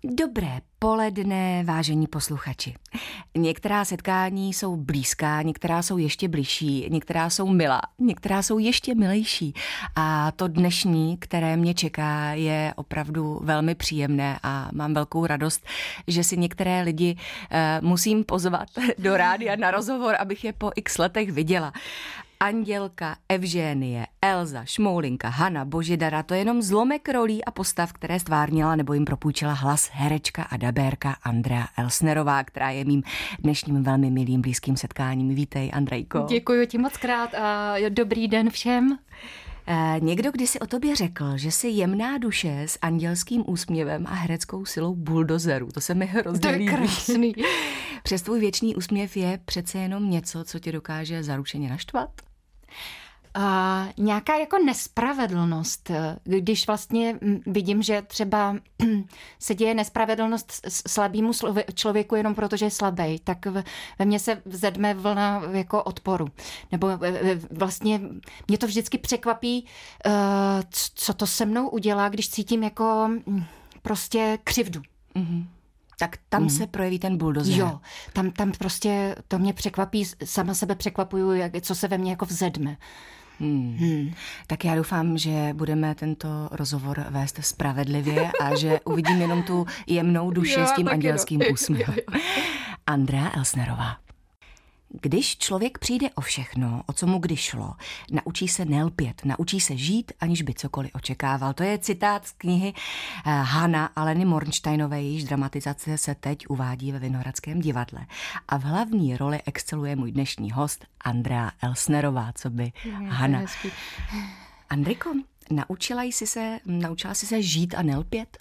Dobré poledne, vážení posluchači. Některá setkání jsou blízká, některá jsou ještě bližší, některá jsou milá, některá jsou ještě milejší. A to dnešní, které mě čeká, je opravdu velmi příjemné a mám velkou radost, že si některé lidi musím pozvat do rádia na rozhovor, abych je po x letech viděla. Andělka, Evženie, Elza, Šmoulinka, Hana, Božidara, to je jenom zlomek rolí a postav, které stvárnila nebo jim propůjčila hlas herečka a dabérka Andrea Elsnerová, která je mým dnešním velmi milým blízkým setkáním. Vítej, Andrejko. Děkuji ti moc krát a dobrý den všem. Někdo kdysi o tobě řekl, že jsi jemná duše s andělským úsměvem a hereckou silou buldozeru. To se mi hrozně líbí. To je krásný. Přes tvůj věčný úsměv je přece jenom něco, co tě dokáže zaručeně naštvat? Nějaká jako nespravedlnost, když vlastně vidím, že třeba se děje nespravedlnost slabému člověku jenom protože je slabý, tak ve mně se vzedme vlna jako odporu. Nebo vlastně mě to vždycky překvapí, co to se mnou udělá, když cítím jako prostě křivdu. Mm-hmm. Tak tam se projeví ten buldozer. Jo, tam prostě to mě překvapí, sama sebe překvapuju, co se ve mně jako vzedme. Tak já doufám, že budeme tento rozhovor vést spravedlivě a že uvidím jenom tu jemnou duši s tím andělským úsměvem. Andrea Elsnerová. Když člověk přijde o všechno, o co mu kdy šlo, naučí se nelpět, naučí se žít, aniž by cokoliv očekával. To je citát z knihy Hana Aleny Mornsteinové, jejíž dramatizace se teď uvádí ve Vinohradském divadle. A v hlavní roli exceluje můj dnešní host Andrea Elsnerová, co by Hana. Andriko, naučila jsi se žít a nelpět?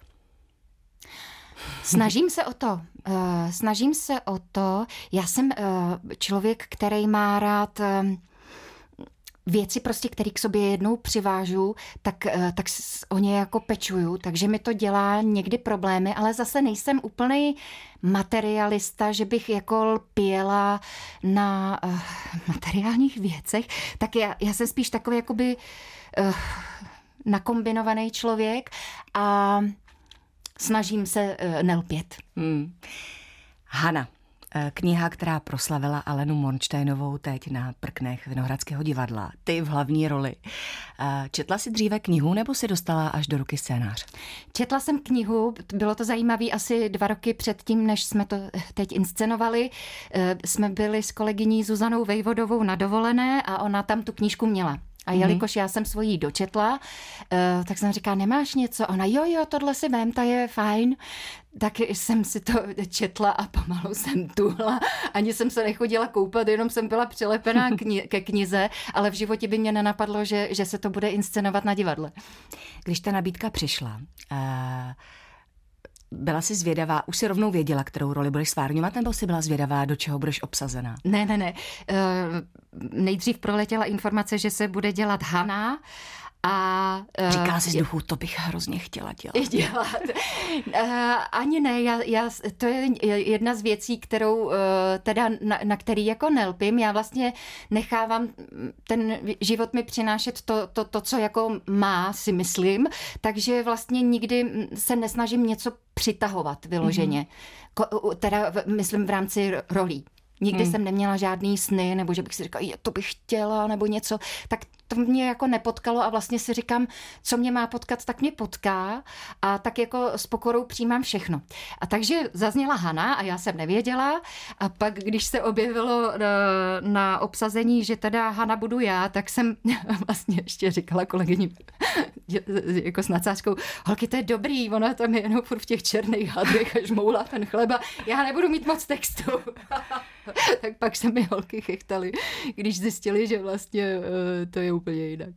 Snažím se o to. Já jsem člověk, který má rád věci prostě, které k sobě jednou přivážu, tak o ně jako pečuju, takže mi to dělá někdy problémy, ale zase nejsem úplný materialista, že bych jako lpěla na materiálních věcech, tak já jsem spíš takový jakoby nakombinovaný člověk a snažím se nelpět. Hana, kniha, která proslavila Alenu Mornsteinovou teď na prknech Vinohradského divadla. Ty v hlavní roli. Četla jsi dříve knihu nebo si dostala až do ruky scénář? Četla jsem knihu, bylo to zajímavé asi 2 roky předtím, než jsme to teď inscenovali. Jsme byli s kolegyní Zuzanou Vejvodovou na dovolené a ona tam tu knížku měla. A jelikož já jsem svojí dočetla, tak jsem říkala, nemáš něco? Ona, jo, tohle si vem, ta je fajn. Tak jsem si to četla a pomalu jsem tuhla. Ani jsem se nechodila koupat, jenom jsem byla přilepená ke knize, ale v životě by mě nenapadlo, že se to bude inscenovat na divadle. Když ta nabídka přišla, byla jsi zvědavá, už si rovnou věděla, kterou roli budeš stvárňovat, nebo jsi byla zvědavá, do čeho budeš obsazená? Ne. Nejdřív proletěla informace, že se bude dělat Hana. Říkala jsi z duchu, to bych hrozně chtěla dělat. Ani ne, to je jedna z věcí, kterou teda na který jako nelpím. Já vlastně nechávám ten život mi přinášet to, co jako má, si myslím, takže vlastně nikdy se nesnažím něco přitahovat vyloženě. Teda myslím v rámci rolí. Nikdy jsem neměla žádný sny, nebo že bych si říkala, to bych chtěla, nebo něco. Tak to mě jako nepotkalo a vlastně si říkám, co mě má potkat, tak mě potká a tak jako s pokorou přijímám všechno. A takže zazněla Hana a já jsem nevěděla a pak, když se objevilo na obsazení, že teda Hana budu já, tak jsem vlastně ještě říkala kolegyni jako s nadsázkou, holky, to je dobrý, ona tam je jenom furt v těch černých hadrech a žmoulá ten chleba, já nebudu mít moc textu. Tak pak se mi holky chechtali, když zjistili, že vlastně to je úplně jinak.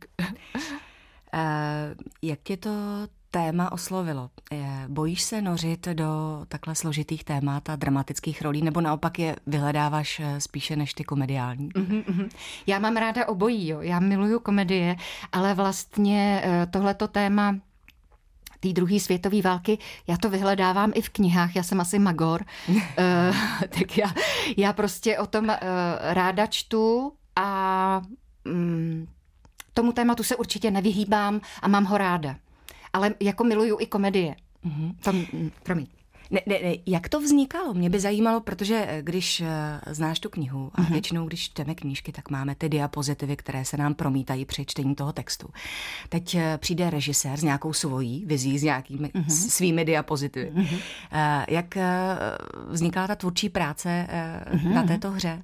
Jak tě to téma oslovilo? Bojíš se nořit do takhle složitých témat a dramatických rolí, nebo naopak je vyhledáváš spíše než ty komediální? Já mám ráda obojí, jo. Já miluju komedie, ale vlastně tohleto téma té druhé světové války, já to vyhledávám i v knihách, já jsem asi magor, tak já prostě o tom ráda čtu a tomu tématu se určitě nevyhýbám a mám ho ráda. Ale jako miluju i komedie. Promiň. Ne, jak to vznikalo? Mě by zajímalo, protože když znáš tu knihu a většinou, když čteme knížky, tak máme ty diapozitivy, které se nám promítají při čtení toho textu. Teď přijde režisér s nějakou svojí vizí, s nějakými svými diapozitivy. Jak vznikala ta tvůrčí práce na této hře?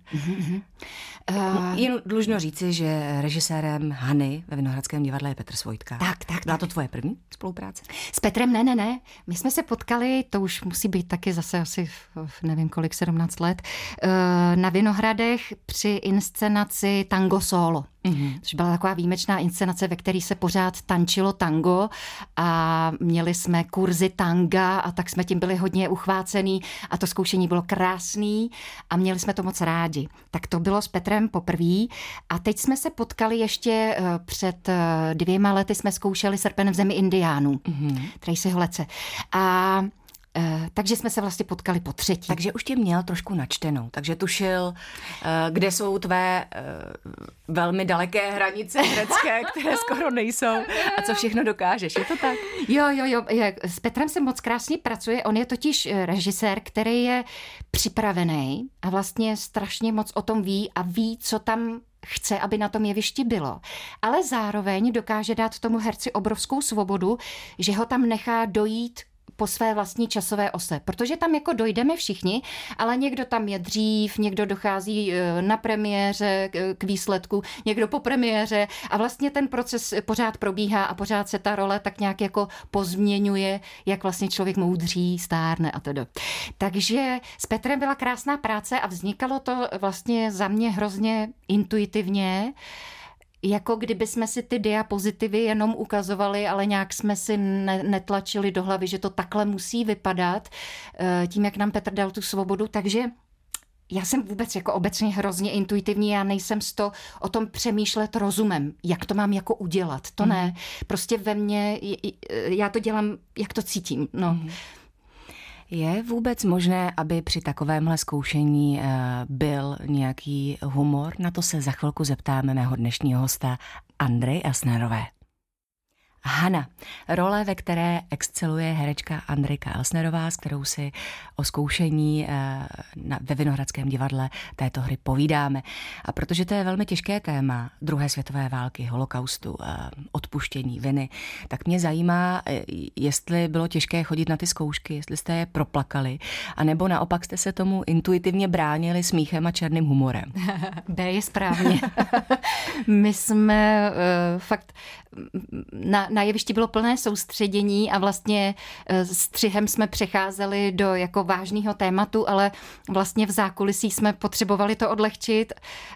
Jen dlužno říci, že režisérem Hany ve Vinohradském divadle je Petr Svojtka. Tak. Byla to tvoje první spolupráce? S Petrem ne. My jsme se potkali, to už musí být taky zase asi, nevím kolik, 17 let, na Vinohradech při inscenaci Tango Solo. Což byla taková výjimečná inscenace, ve které se pořád tančilo tango a měli jsme kurzy tanga a tak jsme tím byli hodně uchvácený a to zkoušení bylo krásný a měli jsme to moc rádi. Tak to bylo s Petrem poprvé a teď jsme se potkali ještě před 2 lety, jsme zkoušeli Srpen v zemi indiánů, Tracy Holece. A takže jsme se vlastně potkali po třetí. Takže už tě měl trošku načtenou, takže tušil, kde jsou tvé velmi daleké hranice herecké, které skoro nejsou a co všechno dokážeš, je to tak? Jo, s Petrem se moc krásně pracuje, on je totiž režisér, který je připravený a vlastně strašně moc o tom ví a ví, co tam chce, aby na tom jevišti bylo. Ale zároveň dokáže dát tomu herci obrovskou svobodu, že ho tam nechá dojít po své vlastní časové ose. Protože tam jako dojdeme všichni, ale někdo tam je dřív, někdo dochází na premiéře k výsledku, někdo po premiéře a vlastně ten proces pořád probíhá a pořád se ta role tak nějak jako pozměňuje, jak vlastně člověk moudří, stárne a tedy. Takže s Petrem byla krásná práce a vznikalo to vlastně za mě hrozně intuitivně, jako kdyby jsme si ty diapozitivy jenom ukazovali, ale nějak jsme si netlačili do hlavy, že to takhle musí vypadat, tím, jak nám Petr dal tu svobodu, takže já jsem vůbec jako obecně hrozně intuitivní, já nejsem o tom přemýšlet rozumem, jak to mám jako udělat, to ne, prostě ve mně, já to dělám, jak to cítím, no. Je vůbec možné, aby při takovémhle zkoušení byl nějaký humor? Na to se za chvilku zeptáme mého dnešního hosta Andrej Elsnerové. Hana, role, ve které exceluje herečka Andrejka Elsnerová, s kterou si o zkoušení ve Vinohradském divadle této hry povídáme. A protože to je velmi těžké téma druhé světové války, holokaustu, odpuštění, viny, tak mě zajímá, jestli bylo těžké chodit na ty zkoušky, jestli jste je proplakali, anebo naopak jste se tomu intuitivně bránili smíchem a černým humorem. B je správně. My jsme fakt na jevišti bylo plné soustředění a vlastně střihem jsme přecházeli do jako vážného tématu, ale vlastně v zákulisí jsme potřebovali to odlehčit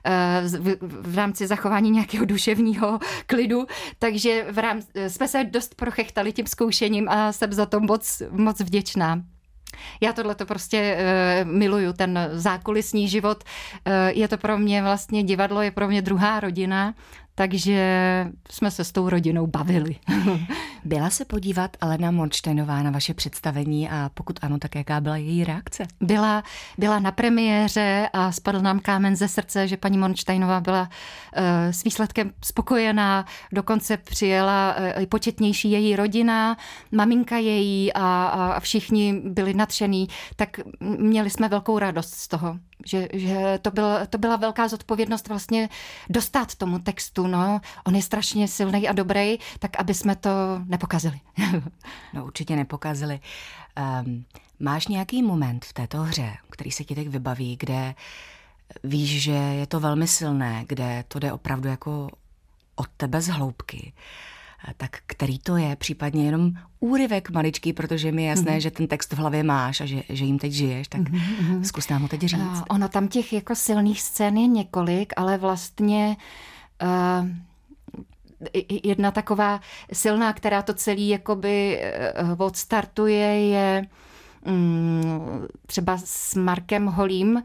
v rámci zachování nějakého duševního klidu, takže jsme se dost prochechtali tím zkoušením a jsem za to moc vděčná. Já tohleto prostě miluju, ten zákulisní život. Je to pro mě vlastně, divadlo je pro mě druhá rodina, takže jsme se s tou rodinou bavili. Byla se podívat Alena Mornštejnová na vaše představení a pokud ano, tak jaká byla její reakce? Byla na premiéře a spadl nám kámen ze srdce, že paní Mornštejnová byla s výsledkem spokojená, dokonce přijela početnější její rodina, maminka její a všichni byli nadšení, tak měli jsme velkou radost z toho. Že to byla velká zodpovědnost vlastně dostat tomu textu. No. On je strašně silný a dobrý, tak aby jsme to nepokazili. No určitě nepokazili. Máš nějaký moment v této hře, který se ti teď vybaví, kde víš, že je to velmi silné, kde to jde opravdu jako od tebe z hloubky? Tak který to je, případně jenom úryvek maličký, protože mi je jasné, že ten text v hlavě máš a že jim teď žiješ, tak zkus nám ho teď říct. Ono tam těch jako silných scén je několik, ale vlastně jedna taková silná, která to celý jakoby odstartuje, je třeba s Markem Holým,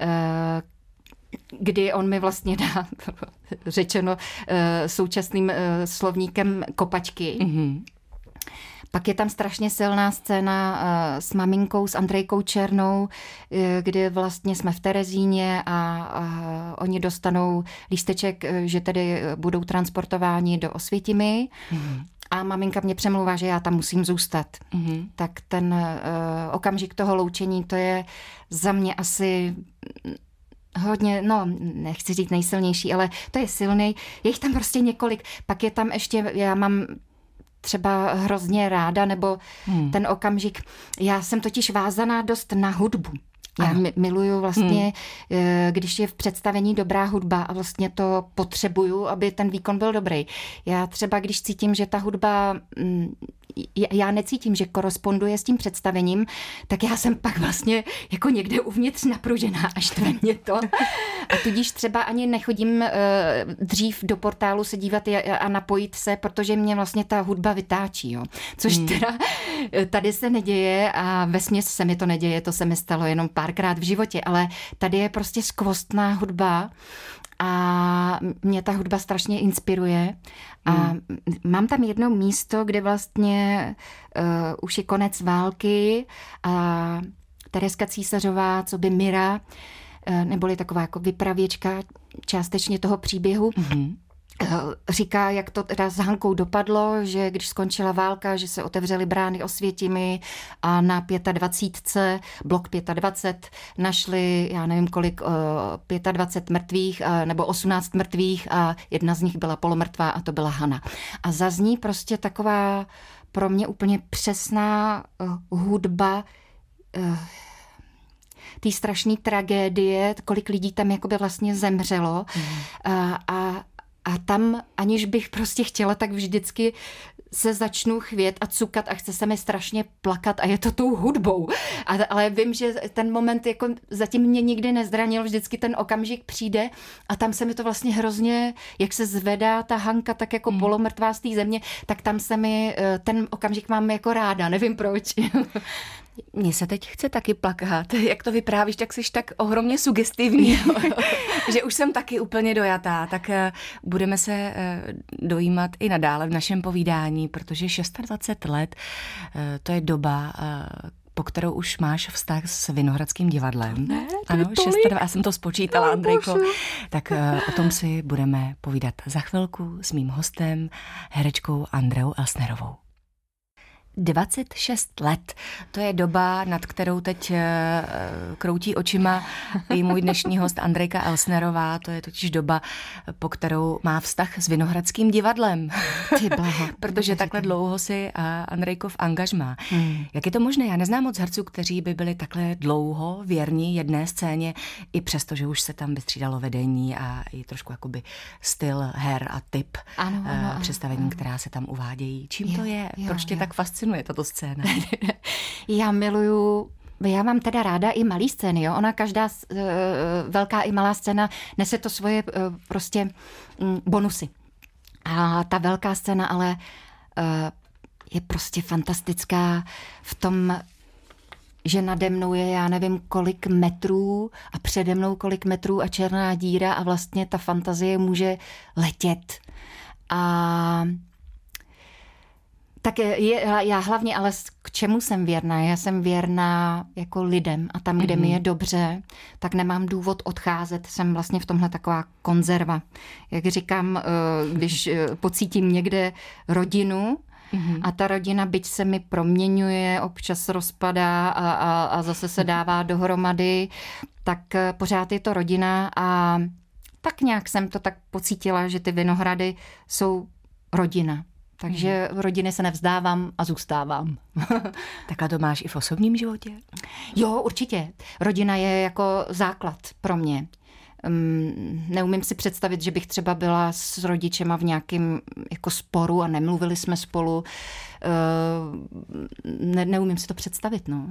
kdy on mi vlastně dá, řečeno současným slovníkem, kopačky. Pak je tam strašně silná scéna s maminkou, s Andrejkou Černou, kdy vlastně jsme v Terezíně a oni dostanou lísteček, že tedy budou transportováni do Osvětimi. a maminka mě přemlouvá, že já tam musím zůstat. Tak ten okamžik toho loučení, to je za mě asi hodně, no nechci říct nejsilnější, ale to je silný. Je jich tam prostě několik. Pak je tam ještě, já mám třeba hrozně ráda, nebo ten okamžik, já jsem totiž vázaná dost na hudbu. Já miluju vlastně, když je v představení dobrá hudba a vlastně to potřebuju, aby ten výkon byl dobrý. Já třeba, když cítím, že ta hudba, já necítím, že koresponduje s tím představením, tak já jsem pak vlastně jako někde uvnitř napružená, až to mě to. A tudíž třeba ani nechodím dřív do portálu se dívat a napojit se, protože mě vlastně ta hudba vytáčí. Jo. Což teda tady se neděje a vesměs se mi to neděje, to se mi stalo jenom párkrát v životě, ale tady je prostě skvostná hudba a mě ta hudba strašně inspiruje. A mám tam jedno místo, kde vlastně už je konec války a Tereska Císařová, co by Mira, neboli taková jako vypravěčka částečně toho příběhu, říká, jak to teda s Hankou dopadlo, že když skončila válka, že se otevřely brány Osvětimi a na 25. blok 25 našli, já nevím kolik, 25 mrtvých nebo 18 mrtvých a jedna z nich byla polomrtvá a to byla Hana. A zazní prostě taková pro mě úplně přesná hudba té strašné tragédie, kolik lidí tam jakoby vlastně zemřelo a tam, aniž bych prostě chtěla, tak vždycky se začnu chvět a cukat a chce se mi strašně plakat a je to tou hudbou. Ale vím, že ten moment jako zatím mě nikdy nezdranil, vždycky ten okamžik přijde a tam se mi to vlastně hrozně, jak se zvedá ta Hanka tak jako polomrtvá z té země, tak tam se mi ten okamžik mám jako ráda, nevím proč. Mně se teď chce taky plakat. Jak to vyprávíš, tak jsi tak ohromně sugestivní, že už jsem taky úplně dojatá. Tak budeme se dojímat i nadále v našem povídání, protože 26 let, to je doba, po kterou už máš vztah s Vinohradským divadlem. Ne, ano, 26, já jsem to spočítala, Andrejko. Tak o tom si budeme povídat za chvilku s mým hostem, herečkou Andreou Elsnerovou. 26 let. To je doba, nad kterou teď kroutí očima i můj dnešní host Andrejka Elsnerová. To je totiž doba, po kterou má vztah s Vinohradským divadlem. Ty blaho. Protože takhle dlouho si Andrejko v angažmá. Jak je to možné? Já neznám moc herců, kteří by byli takhle dlouho věrní jedné scéně, i přesto, že už se tam vystřídalo vedení a i trošku jakoby styl her a typ představení, která se tam uvádějí. Čím to je? Proč tě tak fascinuje tato scéna? Já mám teda ráda i malý scény, jo. Ona každá velká i malá scéna nese to svoje prostě bonusy. A ta velká scéna ale je prostě fantastická v tom, že nade mnou je já nevím kolik metrů a přede mnou kolik metrů a černá díra a vlastně ta fantazie může letět. A tak já hlavně, ale k čemu jsem věrná? Já jsem věrná jako lidem a tam, kde mi je dobře, tak nemám důvod odcházet. Jsem vlastně v tomhle taková konzerva. Jak říkám, když pocítím někde rodinu a ta rodina, byť se mi proměňuje, občas rozpadá a zase se dává dohromady, tak pořád je to rodina a tak nějak jsem to tak pocítila, že ty Vinohrady jsou rodina. Takže rodiny se nevzdávám a zůstávám. Takhle to máš i v osobním životě? Jo, určitě. Rodina je jako základ pro mě. Neumím si představit, že bych třeba byla s rodičema v nějakém jako sporu a nemluvili jsme spolu. Neumím si to představit, no.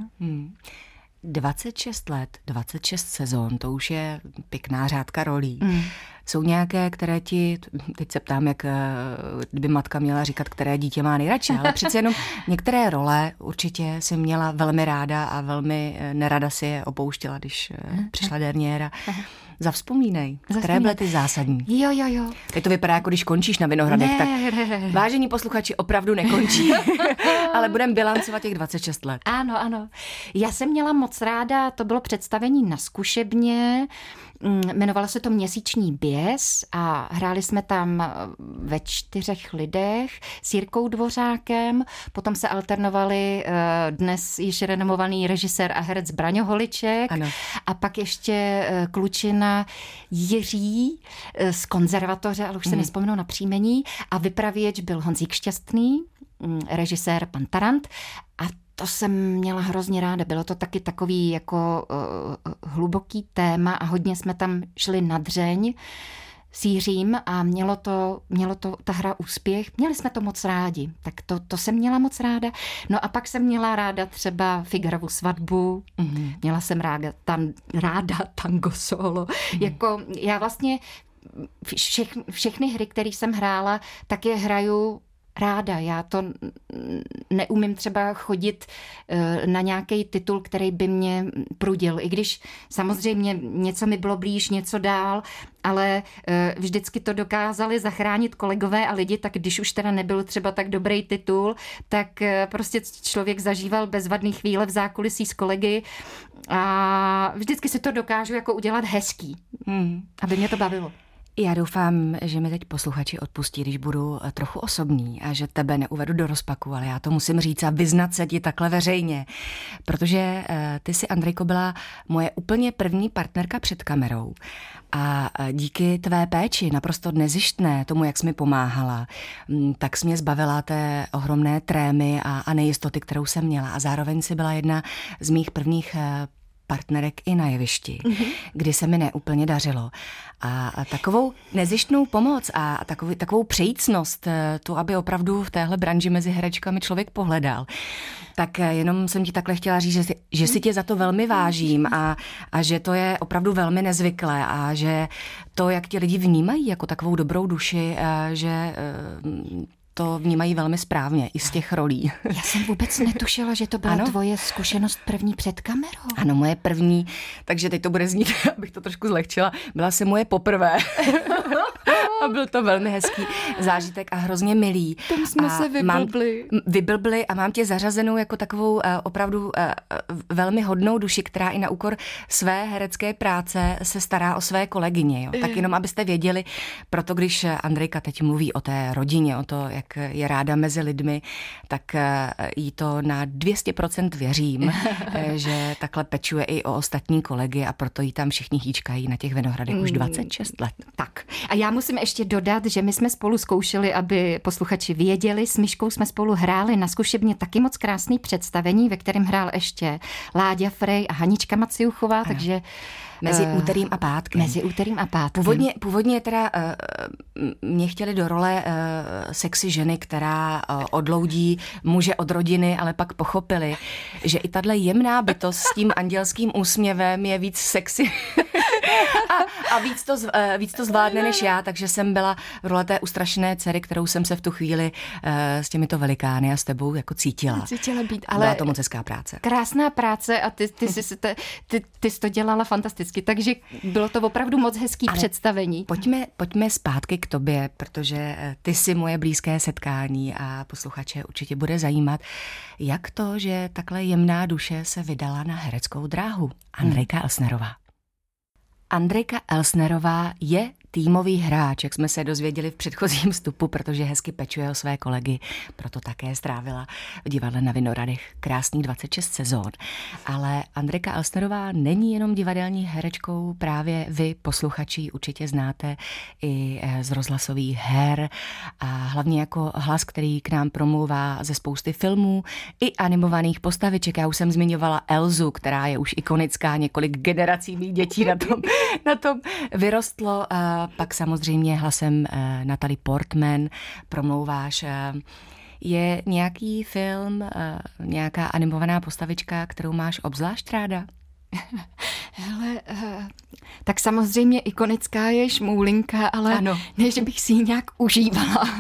26 let, 26 sezon, to už je pěkná řádka rolí. Jsou nějaké, které ti, teď se ptám, jak by matka měla říkat, které dítě má nejradši, ale přece jenom některé role určitě si měla velmi ráda a velmi nerada si je opouštěla, když přišla derniéra. Zavzpomínej, které byly ty zásadní. Jo. Teď to vypadá, jako když končíš na Vinohradech, tak vážení posluchači, opravdu nekončí, ale budeme bilancovat těch 26 let. Ano. Já jsem měla moc ráda, to bylo představení na Zkušebně, Jmenovalo se to Měsíční běs a hráli jsme tam ve 4 lidech s Jirkou Dvořákem, potom se alternovali dnes již renomovaný režisér a herec Braňo Holiček, ano. A pak ještě klučina Jiří z konzervatoře, ale už se nespomenu na příjmení, a vypravěč byl Honzík Šťastný, režisér pan Tarant, a to jsem měla hrozně ráda. Bylo to taky takový jako hluboký téma a hodně jsme tam šli na dřeň s Jiřím a mělo to ta hra úspěch. Měli jsme to moc rádi, tak to jsem měla moc ráda. No a pak jsem měla ráda třeba Figarovu svatbu, měla jsem ráda tango solo. Jako já vlastně všechny hry, které jsem hrála, tak je hraju ráda. Já to neumím třeba chodit na nějaký titul, který by mě prudil. I když samozřejmě něco mi bylo blíž, něco dál, ale vždycky to dokázali zachránit kolegové a lidi, tak když už teda nebyl třeba tak dobrý titul, tak prostě člověk zažíval bezvadný chvíle v zákulisí s kolegy a vždycky si to dokážu jako udělat hezký, aby mě to bavilo. Já doufám, že mi teď posluchači odpustí, když budu trochu osobní a že tebe neuvedu do rozpaku, ale já to musím říct a vyznat se ti takhle veřejně, protože ty jsi, Andrejko, byla moje úplně první partnerka před kamerou a díky tvé péči, naprosto nezištné tomu, jak jsi mi pomáhala, tak jsi mě zbavila té ohromné trémy a nejistoty, kterou jsem měla, a zároveň si byla jedna z mých prvních partnerek i na jevišti, kdy se mi neúplně dařilo. A takovou nezištnou pomoc a takovou přejícnost, tu, aby opravdu v téhle branži mezi herečkami člověk pohledal. Tak jenom jsem ti takhle chtěla říct, že si tě za to velmi vážím a že to je opravdu velmi nezvyklé a že to, jak ti lidi vnímají jako takovou dobrou duši, že to vnímají velmi správně, i z těch rolí. Já jsem vůbec netušila, že to byla tvoje zkušenost první před kamerou. Ano, moje první, takže teď to bude znít, abych to trošku zlehčila, byla se moje poprvé. A byl to velmi hezký zážitek a hrozně milý. Tam jsme se vyblbli a mám tě zařazenou jako takovou opravdu velmi hodnou duši, která i na úkor své herecké práce se stará o své kolegyně. Jo. Tak jenom abyste věděli, proto když Andrejka teď mluví o té rodině, o to, jak je ráda mezi lidmi, tak jí to na 200% věřím, že takhle pečuje i o ostatní kolegy a proto jí tam všichni hýčkají na těch Vinohradech už 26 let. Tak. A já musím ještě dodat, že my jsme spolu zkoušeli, aby posluchači věděli, s Myškou jsme spolu hráli na zkušebně taky moc krásný představení, ve kterém hrál ještě Láďa Frej a Hanička Maciuchová, takže Mezi úterým a pátkem. Mezi úterým a pátkem. Původně teda mě chtěli do role sexy ženy, která odloudí muže od rodiny, ale pak pochopili, že i tahle jemná bytost s tím andělským úsměvem je víc sexy a víc to zvládne než já, takže jsem byla v role té ustrašené dcery, kterou jsem se v tu chvíli s těmito velikány a s tebou jako cítila. Cítila být, ale byla to moc hezká práce. Krásná práce a ty jsi to dělala fantasticky, takže bylo to opravdu moc hezký představení. Pojďme zpátky k tobě, protože ty jsi moje blízké setkání a posluchače určitě bude zajímat, jak to, že takhle jemná duše se vydala na hereckou dráhu. Andrejka Elsnerová. Andrejka Elsnerová je týmový hráč, jak jsme se dozvěděli v předchozím vstupu, protože hezky pečuje o své kolegy, proto také strávila v divadle na Vinohradech krásný 26 sezón. Ale Andrejka Elsnerová není jenom divadelní herečkou, právě vy, posluchači, určitě znáte i z rozhlasových her a hlavně jako hlas, který k nám promluvá ze spousty filmů i animovaných postaviček. Já už jsem zmiňovala Elzu, která je už ikonická, několik generací mých dětí na tom vyrostlo. Pak samozřejmě hlasem Natalie Portman promlouváš. Je nějaký film, nějaká animovaná postavička, kterou máš obzvlášť ráda? Hele, tak samozřejmě ikonická je Šmoulinka, ale ano. Ne, že bych si ji nějak užívala.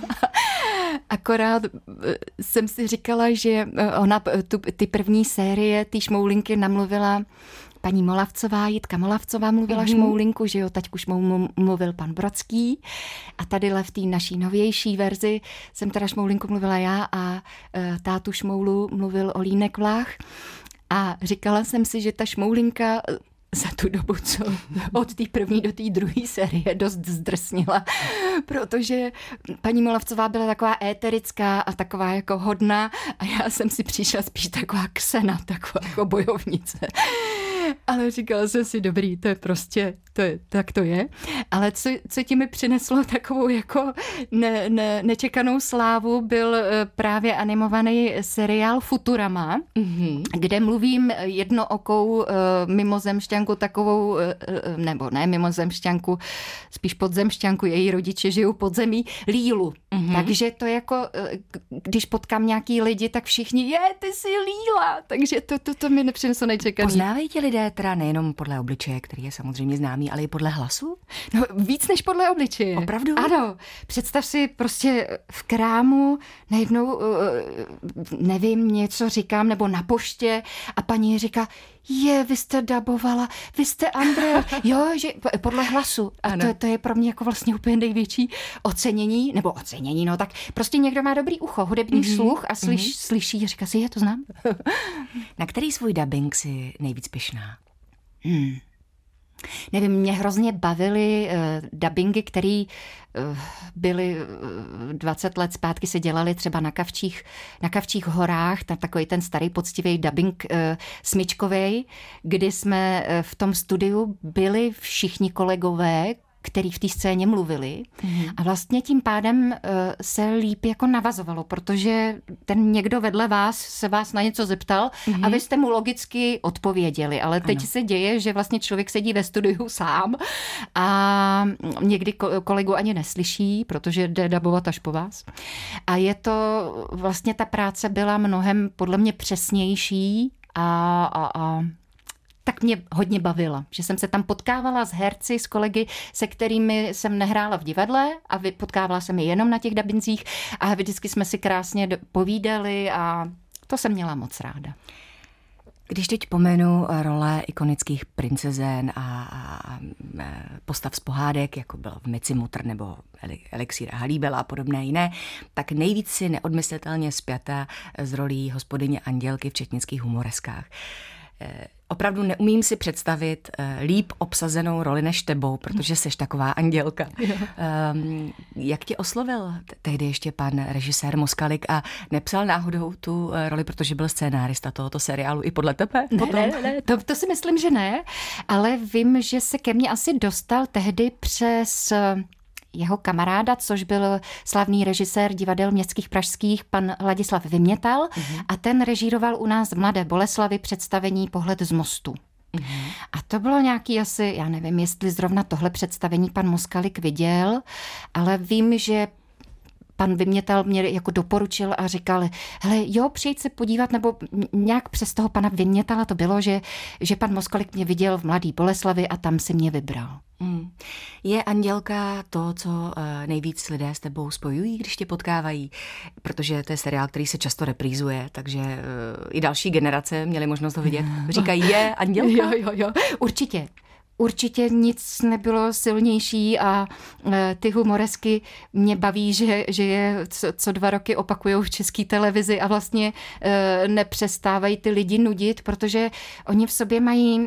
Akorát jsem si říkala, že ona ty první série, ty Šmoulinky namluvila paní Molavcová, Jitka Molavcová mluvila Šmoulinku, že jo, taťku Šmoulu mluvil pan Brodský a tadyhle v té naší novější verzi jsem teda Šmoulinku mluvila já a tátu Šmoulu mluvil Olínek Vlach a říkala jsem si, že ta Šmoulinka za tu dobu, co od té první do té druhé série dost zdrsnila, protože paní Molavcová byla taková éterická a taková jako hodná a já jsem si přišla spíš taková Ksena, taková jako bojovnice. Ale říkala jsem si, dobrý, to je prostě, tak to je. Ale co ti mi přineslo takovou jako nečekanou slávu, byl právě animovaný seriál Futurama, kde mluvím jednookou mimozemšťanku takovou, nebo ne mimozemšťanku, spíš podzemšťanku, její rodiče žijou pod zemí, Lílu. Takže to jako, když potkám nějaký lidi, tak všichni, ty jsi Líla. Takže to mi nepřineslo nečekaný. Poznávají ti lidé teda nejenom podle obličeje, který je samozřejmě známý, ale i podle hlasu? No víc než podle obličeje. Opravdu? Ano. Představ si prostě v krámu najednou, nevím, něco říkám, nebo na poště a paní říká, vy jste dabovala, vy jste Andrea. Jo, že podle hlasu. A to je pro mě jako vlastně úplně největší ocenění, nebo ocenění, no tak prostě někdo má dobrý ucho, hudební sluch a slyší a říká si, to znám. Na který svůj dabing si nejvíc pyšná? Nevím, mě hrozně bavily dabingy, které byly 20 let zpátky, se dělaly třeba na Kavčích horách, takový ten starý poctivý dabing smyčkovej, kdy jsme v tom studiu byli všichni kolegové, který v té scéně mluvili a vlastně tím pádem se líp jako navazovalo, protože ten někdo vedle vás se vás na něco zeptal a vy jste mu logicky odpověděli, ale teď se děje, že vlastně člověk sedí ve studiu sám a někdy kolegu ani neslyší, protože jde dabovat až po vás. A je to, vlastně ta práce byla mnohem podle mě přesnější a tak mě hodně bavila, že jsem se tam potkávala s herci, s kolegy, se kterými jsem nehrála v divadle a potkávala jsem je jenom na těch dabinzích a vždycky jsme si krásně povídali a to jsem měla moc ráda. Když teď pomenu role ikonických princezen a postav z pohádek, jako byl v Mici Mutr nebo Elixír a Halíbela a podobné jiné, tak nejvíc si neodmyslitelně spjata s rolí hospodyně Andělky v četnických humoreskách. Opravdu neumím si představit líp obsazenou roli než tebou, protože seš taková Andělka. Jak tě oslovil tehdy ještě pan režisér Moskalik a nepsal náhodou tu roli, protože byl scénárista tohoto seriálu i podle tebe? Ne, to si myslím, že ne, ale vím, že se ke mně asi dostal tehdy přes jeho kamaráda, což byl slavný režisér divadel městských pražských, pan Ladislav Vymětal, a ten režíroval u nás v Mladé Boleslavi představení Pohled z mostu. A to bylo nějaký asi, já nevím, jestli zrovna tohle představení pan Moskalik viděl, ale vím, že pan Vymětal mě jako doporučil a říkal, hele, přijď se podívat, nebo nějak přes toho pana Vymětala to bylo, že pan Moskalik mě viděl v Mladé Boleslavi a tam si mě vybral. Je Andělka to, co nejvíc lidé s tebou spojují, když tě potkávají? Protože to je seriál, který se často reprízuje, takže i další generace měly možnost ho vidět. Říkají, je Andělka? Jo, určitě. Určitě nic nebylo silnější a ty humoresky mě baví, že je co 2 roky opakujou v České televizi a vlastně nepřestávají ty lidi nudit, protože oni v sobě mají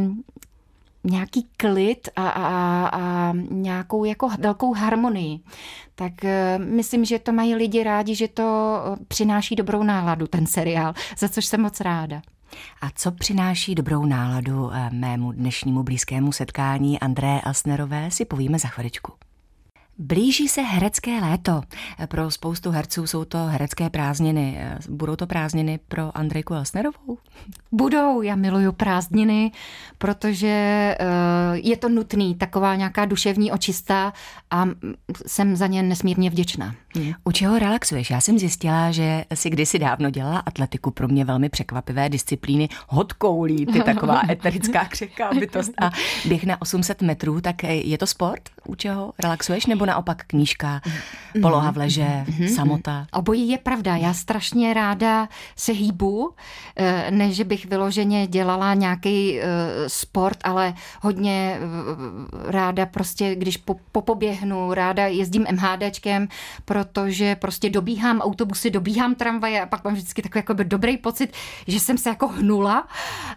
nějaký klid a nějakou jako velkou harmonii. Tak myslím, že to mají lidi rádi, že to přináší dobrou náladu, ten seriál, za což jsem moc ráda. A co přináší dobrou náladu mému dnešnímu blízkému setkání Andreje Elsnerové, si povíme za chviličku. Blíží se herecké léto. Pro spoustu herců jsou to herecké prázdniny. Budou to prázdniny pro Andrejku Elsnerovou? Budou, já miluju prázdniny, protože je to nutný, taková nějaká duševní očista a jsem za ně nesmírně vděčná. U čeho relaxuješ? Já jsem zjistila, že si kdysi dávno dělala atletiku, pro mě velmi překvapivé disciplíny, hodkoulí, ty taková eterická křehká bytost a běh na 800 metrů, tak je to sport? U čeho relaxuješ? Nebo naopak knížka, poloha v leže, samota? Obojí je pravda. Já strašně ráda se hýbu, ne, že bych vyloženě dělala nějaký sport, ale hodně ráda prostě, když poběhnu, ráda jezdím MHDčkem, protože prostě dobíhám autobusy, dobíhám tramvaje a pak mám vždycky takový jako dobrý pocit, že jsem se jako hnula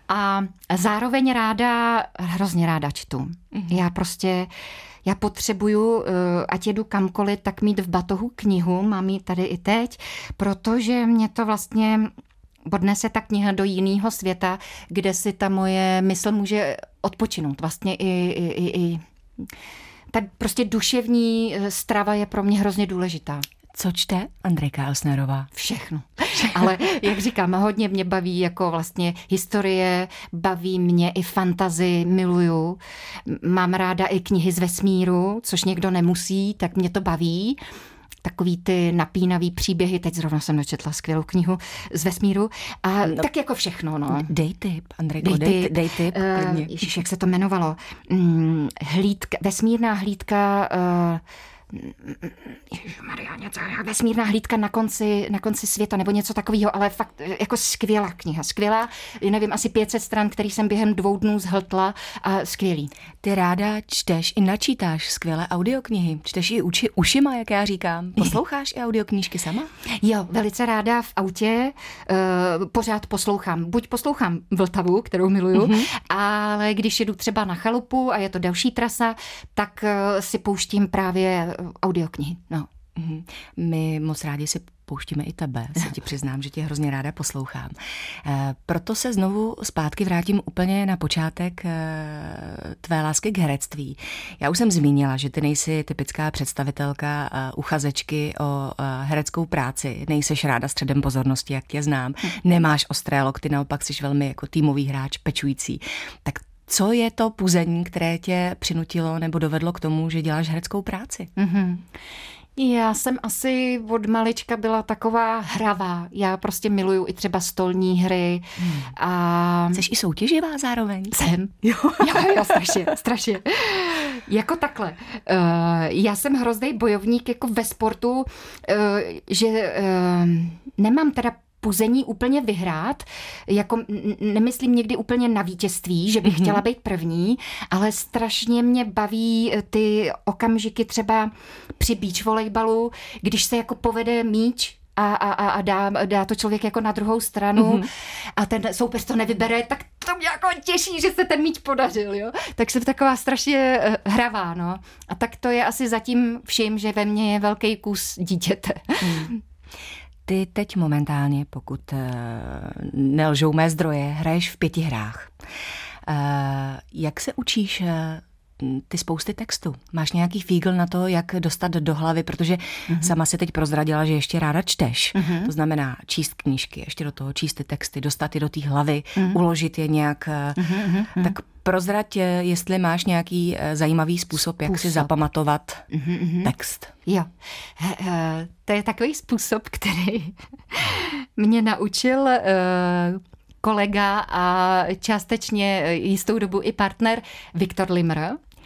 a zároveň hrozně ráda čtu. Já potřebuju, ať jedu kamkoliv, tak mít v batohu knihu, mám ji tady i teď, protože mě to vlastně odnese ta kniha do jiného světa, kde si ta moje mysl může odpočinout. Vlastně i ta prostě duševní strava je pro mě hrozně důležitá. Co čte Andrejka Elsnerová? Všechno. Ale jak říkám, hodně mě baví jako vlastně historie, baví mě i fantasy, miluju. Mám ráda i knihy z vesmíru, což někdo nemusí, tak mě to baví. Takový ty napínavý příběhy, teď zrovna jsem dočetla skvělou knihu z vesmíru. A tak jako všechno, no. Dej tip, Andrejko, dej tip. Ježiš, jak se to jmenovalo? Vesmírná hlídka... vesmírná hlídka na konci světa, nebo něco takového, ale fakt jako skvělá kniha, skvělá, nevím, asi 500 stran, který jsem během 2 dnů zhltla a skvělý. Ty ráda čteš i načítáš skvělé audioknihy, čteš i ušima, jak já říkám, posloucháš i audioknížky sama? Jo, velice ráda v autě pořád poslouchám, buď poslouchám Vltavu, kterou miluju, ale když jedu třeba na chalupu a je to další trasa, tak si pouštím právě audioknihy, no. My moc rádi si pouštíme i tebe, se ti přiznám, že tě hrozně ráda poslouchám. Proto se znovu zpátky vrátím úplně na počátek tvé lásky k herectví. Já už jsem zmínila, že ty nejsi typická představitelka uchazečky o hereckou práci, nejseš ráda středem pozornosti, jak tě znám, nemáš ostré lokty, naopak jsi velmi jako týmový hráč, pečující. Tak co je to puzení, které tě přinutilo nebo dovedlo k tomu, že děláš hereckou práci? Já jsem asi od malička byla taková hravá. Já prostě miluju i třeba stolní hry. A... Jseš i soutěživá zároveň? Jsem. Jo, strašně. Jako takhle. Já jsem hrozný bojovník jako ve sportu, že nemám teda puzení úplně vyhrát, jako nemyslím někdy úplně na vítězství, že bych chtěla být první, ale strašně mě baví ty okamžiky třeba při beach volejbalu, když se jako povede míč a dá to člověk jako na druhou stranu a ten soupeř to nevybere, tak to mě jako těší, že se ten míč podařil, jo. Tak jsem taková strašně hravá, no. A tak to je asi zatím vším, že ve mně je velký kus dítěte. Ty teď momentálně, pokud nelžou mé zdroje, hraješ v 5 hrách. Jak se učíš ty spousty textu? Máš nějaký fígl na to, jak dostat do hlavy, protože sama si teď prozradila, že ještě ráda čteš. To znamená číst knížky, ještě do toho číst ty texty, dostat je do té hlavy, uložit je nějak. Tak prozrať, jestli máš nějaký zajímavý způsob, jak si zapamatovat text. Jo, to je takový způsob, který mě naučil kolega a částečně jistou dobu i partner Viktor Limr,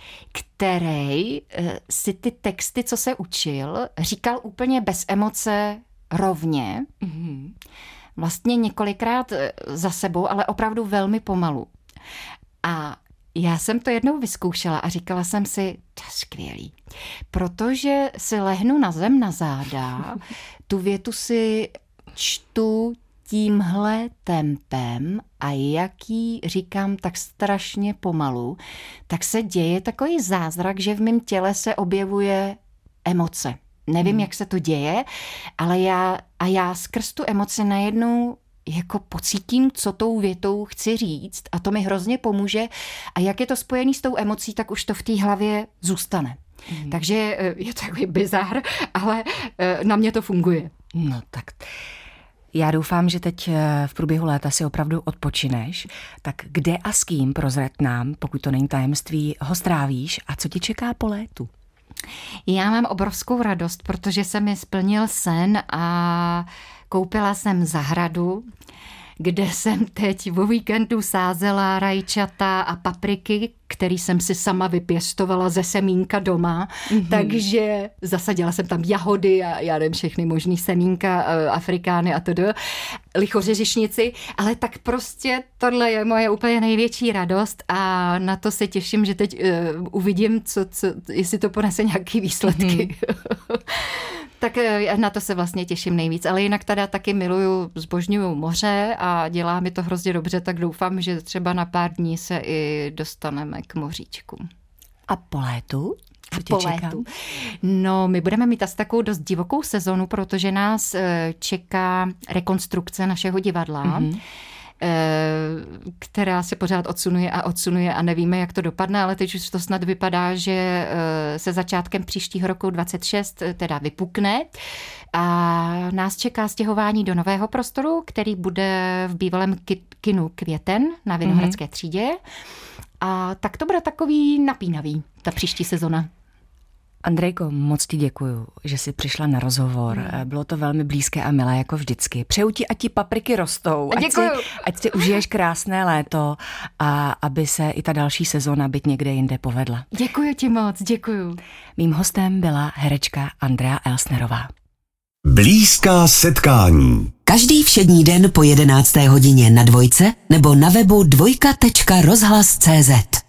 který si ty texty, co se učil, říkal úplně bez emoce rovně. Vlastně několikrát za sebou, ale opravdu velmi pomalu. A já jsem to jednou vyzkoušela a říkala jsem si, to je skvělý, protože si lehnu na zem na záda, tu větu si čtu tímhle tempem a jaký říkám tak strašně pomalu, tak se děje takový zázrak, že v mém těle se objevuje emoce. Nevím, jak se to děje, ale já skrz tu emoci najednou jako pocítím, co tou větou chci říct a to mi hrozně pomůže a jak je to spojený s tou emocí, tak už to v té hlavě zůstane. Takže je to takový bizár, ale na mě to funguje. No tak... Já doufám, že teď v průběhu léta si opravdu odpočineš. Tak kde a s kým, prozrať nám, pokud to není tajemství, ho strávíš a co ti čeká po létu? Já mám obrovskou radost, protože se mi splnil sen a koupila jsem zahradu, kde jsem teď o víkendu sázela rajčata a papriky, který jsem si sama vypěstovala ze semínka doma, takže zasadila jsem tam jahody a já nevím, všechny možný semínka, afrikány a tedy, lichořeřišnici, ale tak prostě tohle je moje úplně největší radost a na to se těším, že teď uvidím, jestli to ponese nějaký výsledky. Tak na to se vlastně těším nejvíc, ale jinak teda taky zbožňuju moře a dělá mi to hrozně dobře, tak doufám, že třeba na pár dní se i dostaneme k moříčku. A po létu? Po létu. No, my budeme mít asi takovou dost divokou sezonu, protože nás čeká rekonstrukce našeho divadla, která se pořád odsunuje a nevíme, jak to dopadne, ale teď už to snad vypadá, že se začátkem příštího roku 26 teda vypukne a nás čeká stěhování do nového prostoru, který bude v bývalém kinu Květen na Vinohradské třídě. A tak to bude takový napínavý, ta příští sezona. Andrejko, moc ti děkuju, že jsi přišla na rozhovor. Bylo to velmi blízké a milé, jako vždycky. Přeju ti, ať ti papriky rostou. Ať si užiješ krásné léto a aby se i ta další sezóna byť někde jinde povedla. Děkuju ti moc, děkuju. Mým hostem byla herečka Andrea Elsnerová. Blízká setkání. Každý všední den po 11. hodině na Dvojce nebo na webu dvojka.rozhlas.cz.